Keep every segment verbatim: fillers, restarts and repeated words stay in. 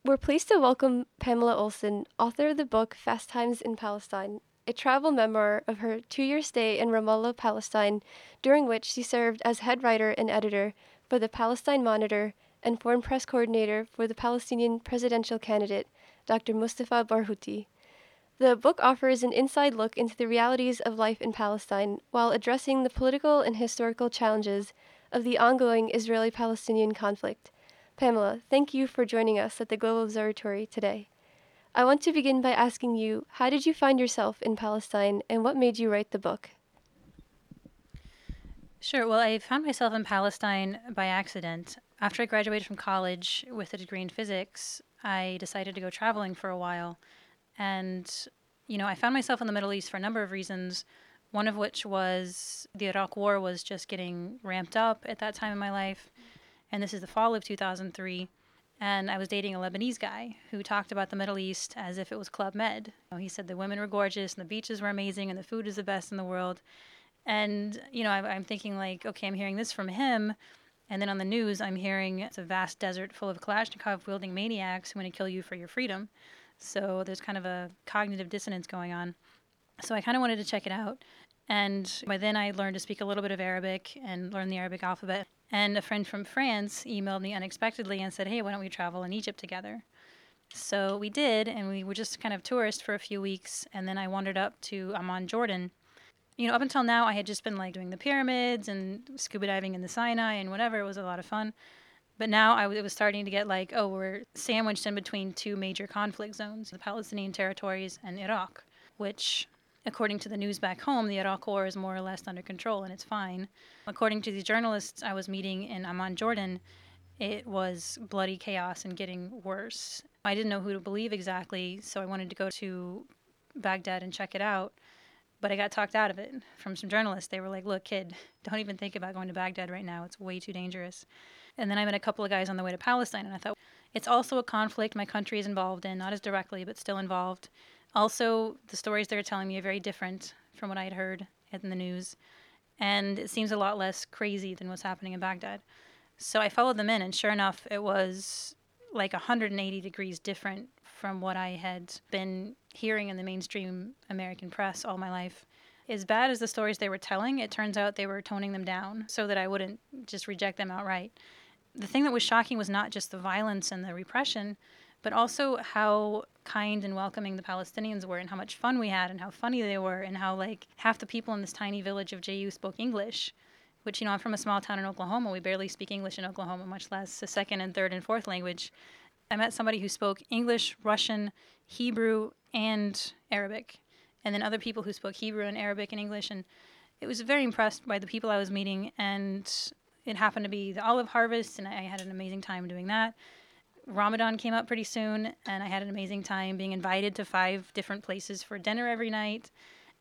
We're pleased to welcome Pamela Olson, author of the book Fast Times in Palestine, a travel memoir of her two-year stay in Ramallah, Palestine, during which she served as head writer and editor for the Palestine Monitor and foreign press coordinator for the Palestinian presidential candidate, Doctor Mustafa Barghouti. The book offers an inside look into the realities of life in Palestine while addressing the political and historical challenges of the ongoing Israeli-Palestinian conflict. Pamela, thank you for joining us at the Global Observatory today. I want to begin by asking you, how did you find yourself in Palestine and what made you write the book? Sure. Well, I found myself in Palestine by accident. After I graduated from college with a degree in physics, I decided to go traveling for a while. And, you know, I found myself in the Middle East for a number of reasons, one of which was the Iraq War was just getting ramped up at that time in my life. And this is the fall of two thousand three. And I was dating a Lebanese guy who talked about the Middle East as if it was Club Med. You know, he said the women were gorgeous and the beaches were amazing and the food is the best in the world. And, you know, I, I'm thinking like, okay, I'm hearing this from him. And then on the news, I'm hearing it's a vast desert full of Kalashnikov-wielding maniacs who want to kill you for your freedom. So there's kind of a cognitive dissonance going on. So I kind of wanted to check it out. And by then I learned to speak a little bit of Arabic and learn the Arabic alphabet. And a friend from France emailed me unexpectedly and said, hey, why don't we travel in Egypt together? So we did, and we were just kind of tourists for a few weeks. And then I wandered up to Amman, Jordan. You know, up until now, I had just been like doing the pyramids and scuba diving in the Sinai and whatever. It was a lot of fun. But now I w- it was starting to get like, oh, we're sandwiched in between two major conflict zones, the Palestinian territories and Iraq, which, according to the news back home, the Iraq war is more or less under control and it's fine. According to these journalists I was meeting in Amman, Jordan, it was bloody chaos and getting worse. I didn't know who to believe exactly, so I wanted to go to Baghdad and check it out. But I got talked out of it from some journalists. They were like, look, kid, don't even think about going to Baghdad right now. It's way too dangerous. And then I met a couple of guys on the way to Palestine, and I thought, it's also a conflict my country is involved in, not as directly, but still involved. Also, the stories they're telling me are very different from what I had heard in the news. And it seems a lot less crazy than what's happening in Baghdad. So I followed them in, and sure enough, it was like one hundred eighty degrees different from what I had been hearing in the mainstream American press all my life. As bad as the stories they were telling, it turns out they were toning them down so that I wouldn't just reject them outright. The thing that was shocking was not just the violence and the repression, but also how kind and welcoming the Palestinians were and how much fun we had and how funny they were and how like half the people in this tiny village of J U spoke English, which, you know, I'm from a small town in Oklahoma. We barely speak English in Oklahoma, much less a second and third and fourth language. I met somebody who spoke English, Russian, Hebrew, and Arabic, and then other people who spoke Hebrew and Arabic and English, and it was very impressed by the people I was meeting, and it happened to be the olive harvest, and I had an amazing time doing that. Ramadan came up pretty soon, and I had an amazing time being invited to five different places for dinner every night.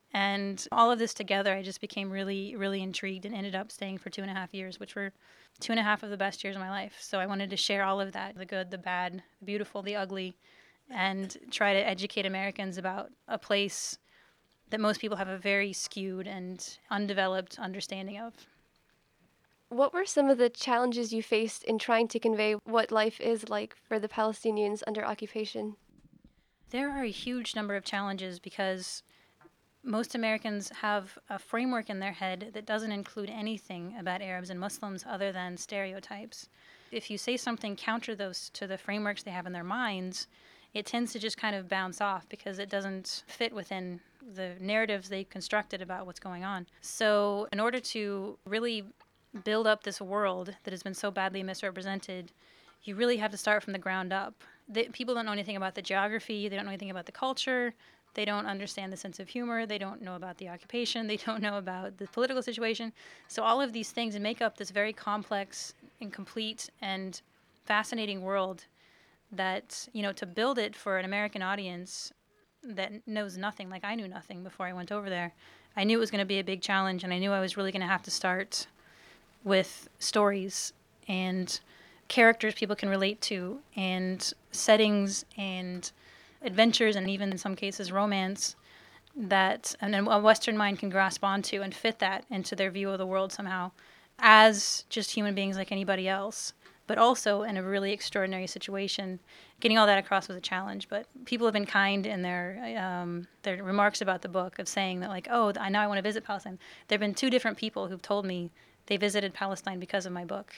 And all of this together, I just became really, really intrigued and ended up staying for two and a half years, which were two and a half of the best years of my life. So I wanted to share all of that, the good, the bad, the beautiful, the ugly, and try to educate Americans about a place that most people have a very skewed and undeveloped understanding of. What were some of the challenges you faced in trying to convey what life is like for the Palestinians under occupation? There are a huge number of challenges because most Americans have a framework in their head that doesn't include anything about Arabs and Muslims other than stereotypes. If you say something counter those to the frameworks they have in their minds, it tends to just kind of bounce off because it doesn't fit within the narratives they've constructed about what's going on. So in order to really build up this world that has been so badly misrepresented, you really have to start from the ground up. The, people don't know anything about the geography, they don't know anything about the culture, they don't understand the sense of humor, they don't know about the occupation, they don't know about the political situation. So all of these things make up this very complex and complete and fascinating world that, you know, to build it for an American audience that knows nothing, like I knew nothing before I went over there, I knew it was going to be a big challenge, and I knew I was really going to have to start with stories and characters people can relate to and settings and adventures and even in some cases romance that and a Western mind can grasp onto and fit that into their view of the world somehow as just human beings like anybody else, but also in a really extraordinary situation. Getting all that across was a challenge, but people have been kind in their um, their remarks about the book of saying that, like, oh, I know I want to visit Palestine. There have been two different people who've told me they visited Palestine because of my book.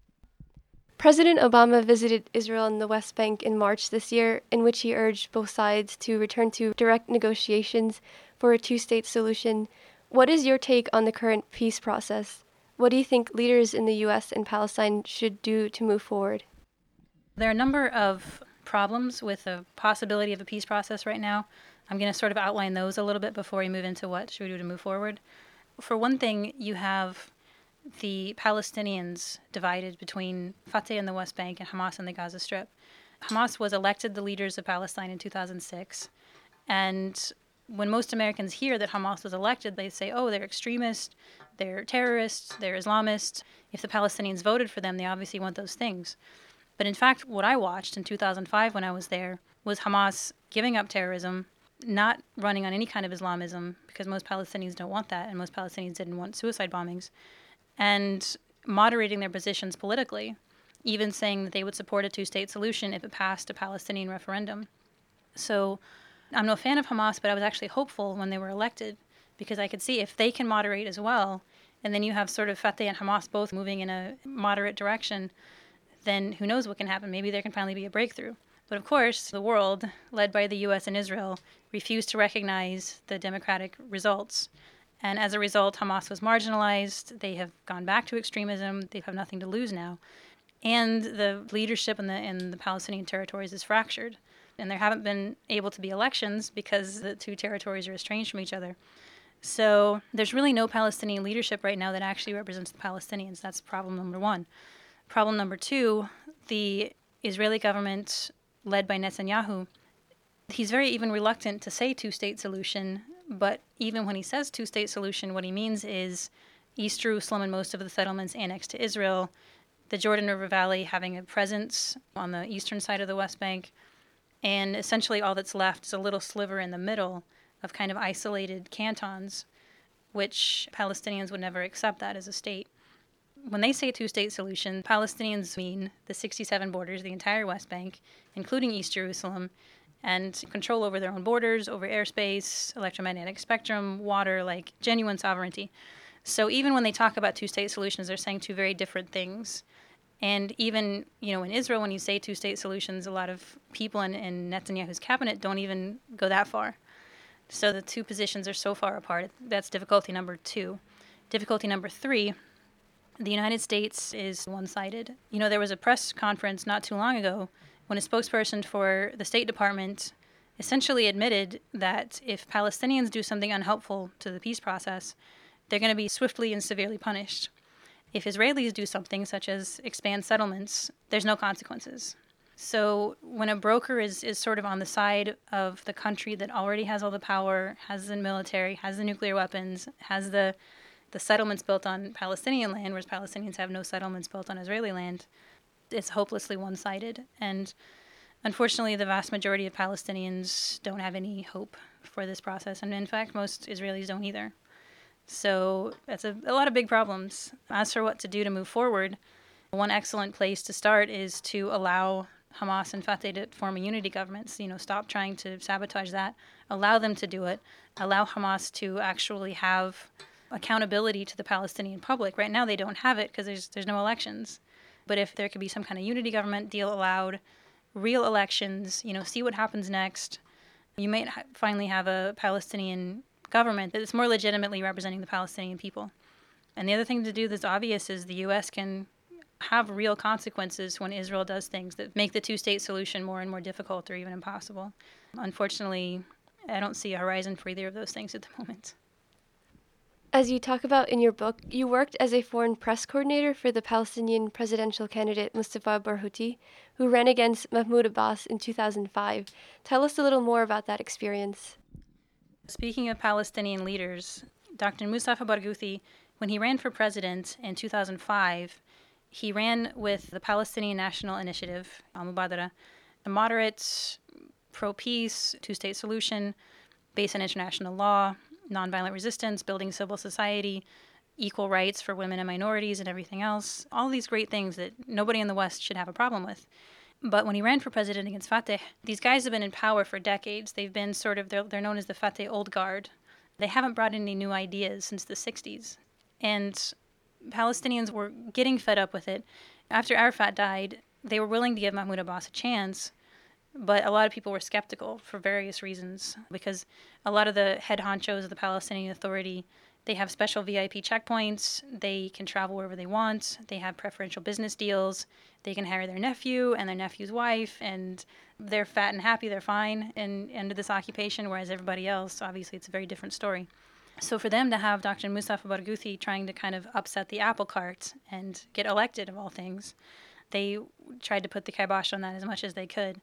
President Obama visited Israel and the West Bank in March this year, in which he urged both sides to return to direct negotiations for a two-state solution. What is your take on the current peace process? What do you think leaders in the U S and Palestine should do to move forward? There are a number of problems with the possibility of a peace process right now. I'm going to sort of outline those a little bit before we move into what should we do to move forward. For one thing, you have the Palestinians divided between Fatah in the West Bank and Hamas in the Gaza Strip. Hamas was elected the leaders of Palestine in two thousand six, and when most Americans hear that Hamas was elected, they say, oh, they're extremists, they're terrorists, they're Islamists. If the Palestinians voted for them, they obviously want those things. But in fact, what I watched in two thousand five when I was there was Hamas giving up terrorism, not running on any kind of Islamism, because most Palestinians don't want that, and most Palestinians didn't want suicide bombings, and moderating their positions politically, even saying that they would support a two-state solution if it passed a Palestinian referendum. So I'm no fan of Hamas, but I was actually hopeful when they were elected, because I could see if they can moderate as well, and then you have sort of Fatah and Hamas both moving in a moderate direction, then who knows what can happen. Maybe there can finally be a breakthrough. But of course, the world, led by the U S and Israel, refused to recognize the democratic results. And as a result, Hamas was marginalized. They have gone back to extremism. They have nothing to lose now. And the leadership in the, in the Palestinian territories is fractured. And there haven't been able to be elections because the two territories are estranged from each other. So there's really no Palestinian leadership right now that actually represents the Palestinians. That's problem number one. Problem number two, the Israeli government, led by Netanyahu, he's very even reluctant to say two-state solution, but even when he says two-state solution, what he means is East Jerusalem and most of the settlements annexed to Israel, the Jordan River Valley having a presence on the eastern side of the West Bank, and essentially all that's left is a little sliver in the middle of kind of isolated cantons, which Palestinians would never accept that as a state. When they say two-state solution, Palestinians mean the sixty-seven borders, the entire West Bank, including East Jerusalem, and control over their own borders, over airspace, electromagnetic spectrum, water, like genuine sovereignty. So even when they talk about two-state solutions, they're saying two very different things. And even, you know, in Israel, when you say two-state solutions, a lot of people in, in Netanyahu's cabinet don't even go that far. So the two positions are so far apart. That's difficulty number two. Difficulty number three, the United States is one-sided. You know, there was a press conference not too long ago when a spokesperson for the State Department essentially admitted that if Palestinians do something unhelpful to the peace process, they're going to be swiftly and severely punished. If Israelis do something such as expand settlements, there's no consequences. So when a broker is, is sort of on the side of the country that already has all the power, has the military, has the nuclear weapons, has the the settlements built on Palestinian land, whereas Palestinians have no settlements built on Israeli land, it's hopelessly one-sided. And unfortunately, the vast majority of Palestinians don't have any hope for this process. And in fact, most Israelis don't either. So that's a, a lot of big problems. As for what to do to move forward, one excellent place to start is to allow Hamas and Fatah to form a unity government. So, you know, stop trying to sabotage that. Allow them to do it. Allow Hamas to actually have accountability to the Palestinian public. Right now they don't have it because there's there's no elections. But if there could be some kind of unity government deal allowed, real elections, you know, see what happens next, you might ha- finally have a Palestinian government that is more legitimately representing the Palestinian people. And the other thing to do that's obvious is the U S can have real consequences when Israel does things that make the two-state solution more and more difficult or even impossible. Unfortunately, I don't see a horizon for either of those things at the moment. As you talk about in your book, you worked as a foreign press coordinator for the Palestinian presidential candidate Mustafa Barghouti, who ran against Mahmoud Abbas in two thousand five. Tell us a little more about that experience. Speaking of Palestinian leaders, Doctor Mustafa Barghouti, when he ran for president in two thousand five, he ran with the Palestinian National Initiative, Al-Mubadara, a moderate, pro-peace, two-state solution based on international law, nonviolent resistance, building civil society, equal rights for women and minorities and everything else. All these great things that nobody in the West should have a problem with. But when he ran for president against Fateh, these guys have been in power for decades. They've been sort of, they're, they're known as the Fateh Old Guard. They haven't brought in any new ideas since the sixties. And Palestinians were getting fed up with it. After Arafat died, they were willing to give Mahmoud Abbas a chance, but a lot of people were skeptical for various reasons, because a lot of the head honchos of the Palestinian Authority, they have special V I P checkpoints, they can travel wherever they want, they have preferential business deals, they can hire their nephew and their nephew's wife, and they're fat and happy, they're fine in, under this occupation, whereas everybody else, obviously it's a very different story. So for them to have Doctor Mustafa Barghouti trying to kind of upset the apple cart and get elected, of all things, they tried to put the kibosh on that as much as they could.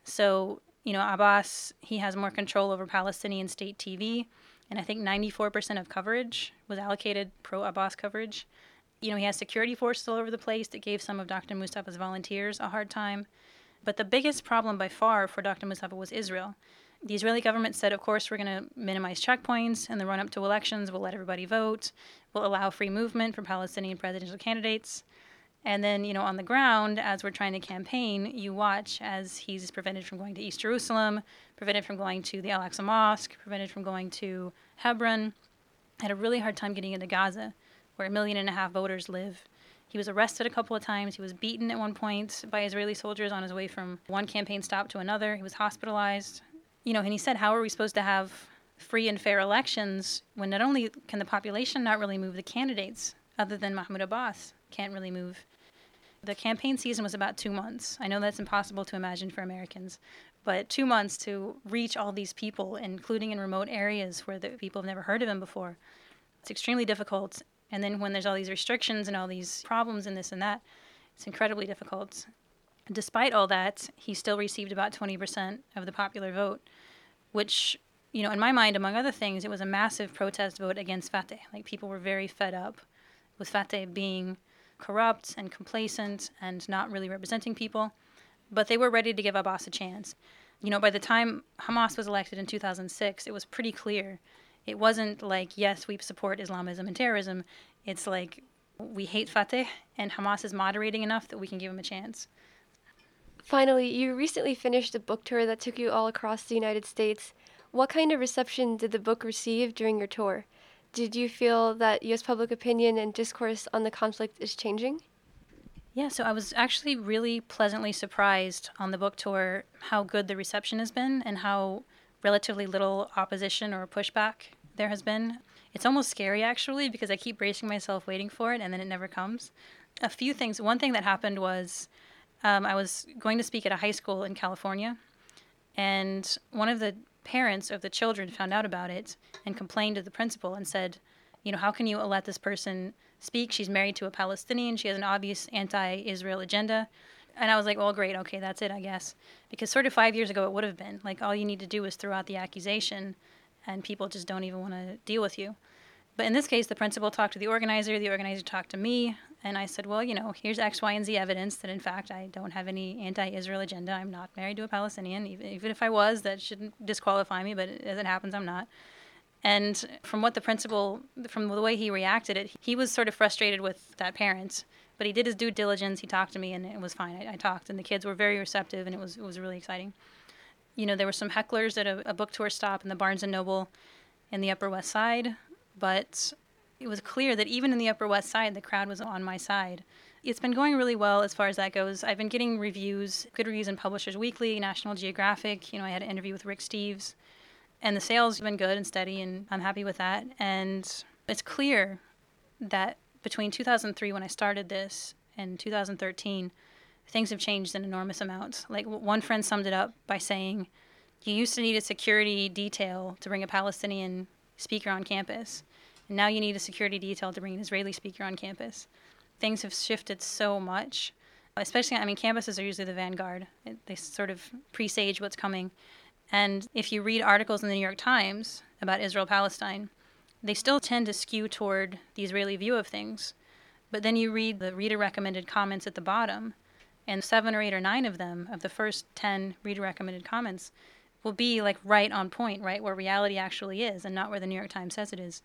So, you know, Abbas, he has more control over Palestinian state T V, and I think ninety-four percent of coverage was allocated pro-Abbas coverage. You know, he has security forces all over the place that gave some of Doctor Mustafa's volunteers a hard time. But the biggest problem by far for Doctor Mustafa was Israel. The Israeli government said, of course, we're going to minimize checkpoints. In the run-up to elections, we'll let everybody vote. We'll allow free movement for Palestinian presidential candidates. And then, you know, on the ground, as we're trying to campaign, you watch as he's prevented from going to East Jerusalem, prevented from going to the Al-Aqsa Mosque, prevented from going to Hebron, had a really hard time getting into Gaza, where a million and a half voters live. He was arrested a couple of times. He was beaten at one point by Israeli soldiers on his way from one campaign stop to another. He was hospitalized. You know, and he said, how are we supposed to have free and fair elections when not only can the population not really move, the candidates, other than Mahmoud Abbas, can't really move. The campaign season was about two months. I know that's impossible to imagine for Americans, but two months to reach all these people, including in remote areas where the people have never heard of him before, it's extremely difficult. And then when there's all these restrictions and all these problems and this and that, it's incredibly difficult. Despite all that, he still received about twenty percent of the popular vote, which, you know, in my mind, among other things, it was a massive protest vote against Fateh. Like, people were very fed up with Fateh being corrupt and complacent and not really representing people, but they were ready to give Abbas a chance. You know, by the time Hamas was elected in two thousand six, it was pretty clear. It wasn't like, yes, we support Islamism and terrorism. It's like, we hate Fateh, and Hamas is moderating enough that we can give him a chance. Finally, you recently finished a book tour that took you all across the United States. What kind of reception did the book receive during your tour? Did you feel that U S public opinion and discourse on the conflict is changing? Yeah, so I was actually really pleasantly surprised on the book tour how good the reception has been and how relatively little opposition or pushback there has been. It's almost scary, actually, because I keep bracing myself waiting for it, and then it never comes. A few things. One thing that happened was um, I was going to speak at a high school in California, and one of the parents of the children found out about it and complained to the principal and said, you know, how can you let this person speak? She's married to a Palestinian. She has an obvious anti-Israel agenda. And I was like, well, great. Okay, that's it, I guess. Because sort of five years ago, it would have been. Like, all you need to do is throw out the accusation, and people just don't even want to deal with you. But in this case, the principal talked to the organizer. The organizer talked to me. And I said, well, you know, here's X, Y, and Z evidence that, in fact, I don't have any anti-Israel agenda. I'm not married to a Palestinian. Even, even if I was, that shouldn't disqualify me. But as it happens, I'm not. And from what the principal, from the way he reacted it, he was sort of frustrated with that parent. But he did his due diligence. He talked to me, and it was fine. I, I talked, and the kids were very receptive, and it was it was really exciting. You know, there were some hecklers at a, a book tour stop in the Barnes and Noble in the Upper West Side, but it was clear that even in the Upper West Side, the crowd was on my side. It's been going really well as far as that goes. I've been getting reviews, good reviews in Publishers Weekly, National Geographic. You know, I had an interview with Rick Steves, and the sales have been good and steady, and I'm happy with that. And it's clear that between two thousand three, when I started this, and two thousand thirteen, things have changed an enormous amount. Like, one friend summed it up by saying, you used to need a security detail to bring a Palestinian speaker on campus, and now you need a security detail to bring an Israeli speaker on campus. Things have shifted so much, especially, I mean, campuses are usually the vanguard. It, they sort of presage what's coming. And if you read articles in the New York Times about Israel-Palestine, they still tend to skew toward the Israeli view of things. But then you read the reader-recommended comments at the bottom, and seven or eight or nine of them, of the first ten reader-recommended comments, will be like right on point, right where reality actually is, and not where the New York Times says it is.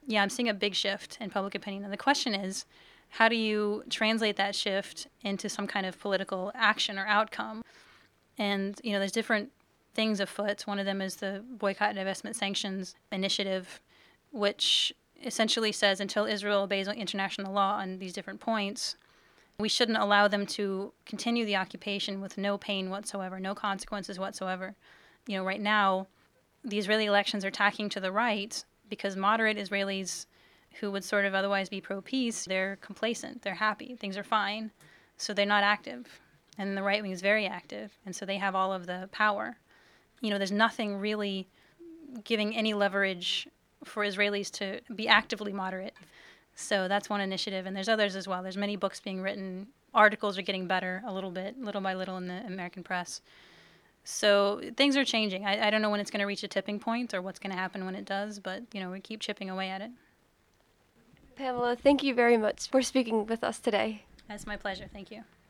Yeah, I'm seeing a big shift in public opinion. And the question is, how do you translate that shift into some kind of political action or outcome? And, you know, there's different things afoot. One of them is the Boycott and Divestment Sanctions Initiative, which essentially says until Israel obeys international law on these different points, we shouldn't allow them to continue the occupation with no pain whatsoever, no consequences whatsoever. You know, right now, the Israeli elections are tacking to the right because moderate Israelis who would sort of otherwise be pro-peace, they're complacent, they're happy, things are fine, so they're not active. And the right wing is very active, and so they have all of the power. You know, there's nothing really giving any leverage for Israelis to be actively moderate. So that's one initiative, and there's others as well. There's many books being written. Articles are getting better a little bit, little by little in the American press. So things are changing. I, I don't know when it's going to reach a tipping point or what's going to happen when it does, but, you know, we keep chipping away at it. Pamela, thank you very much for speaking with us today. That's my pleasure. Thank you.